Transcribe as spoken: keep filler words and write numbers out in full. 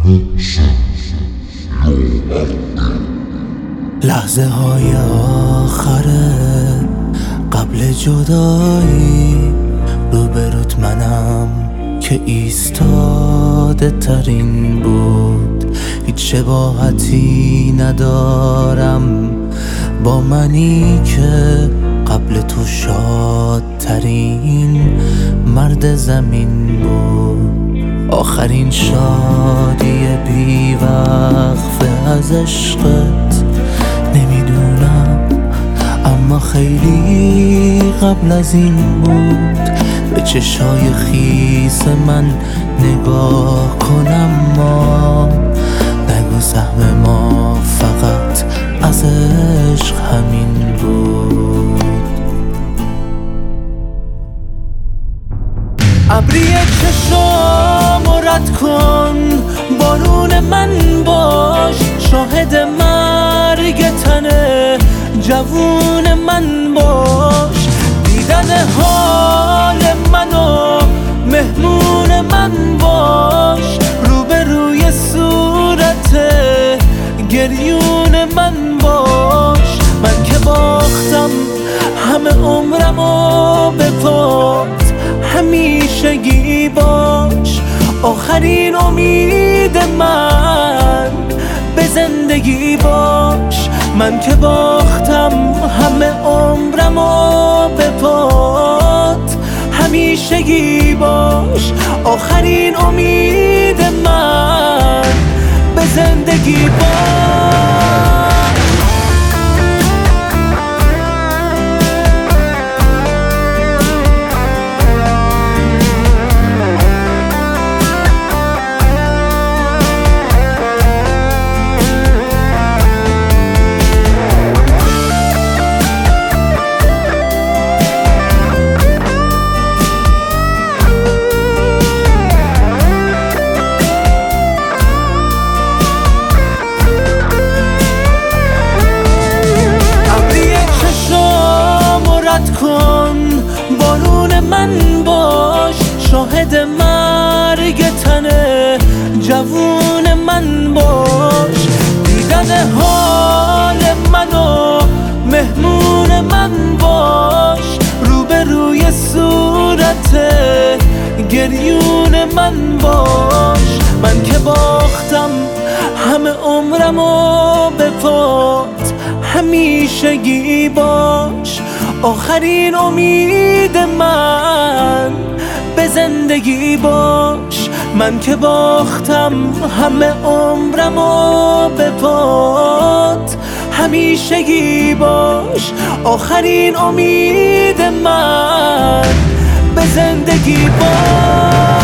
لحظه های آخره قبل جدایی روبروت منم که ایستاده ترین بود. هیچ شباهتی ندارم با منی که قبل تو شادترین مرد زمین بود. آخرین شادی بی وقفه از عشقت نمیدونم، اما خیلی قبل از این بود. به چشای خیس من نگاه کنم، ما نگو سهم ما فقط از عشق همین بود. ابری چشامو رد کن، بارون من باش، شاهد مرگ تنه جوون من باش. دیدن حال منو مهمون من باش، روبروی صورت گریون من باش. من که باختم همه عمرمو به پات، همیشگی باش، آخرین امید من به زندگی باش. من که باختم همه عمرمو به پات، همیشگی باش، آخرین امید من به زندگی باش. بارون من باش، شاهد مرگ تنه جوون من باش. دیدن حال منو مهمون من باش، روبروی صورت گریون من باش. من که باختم همه عمرمو به پات، همیشگی باش، آخرین امید من به زندگی باش. من که باختم همه عمرمو به پات، همیشگی باش، آخرین امید من به زندگی باش.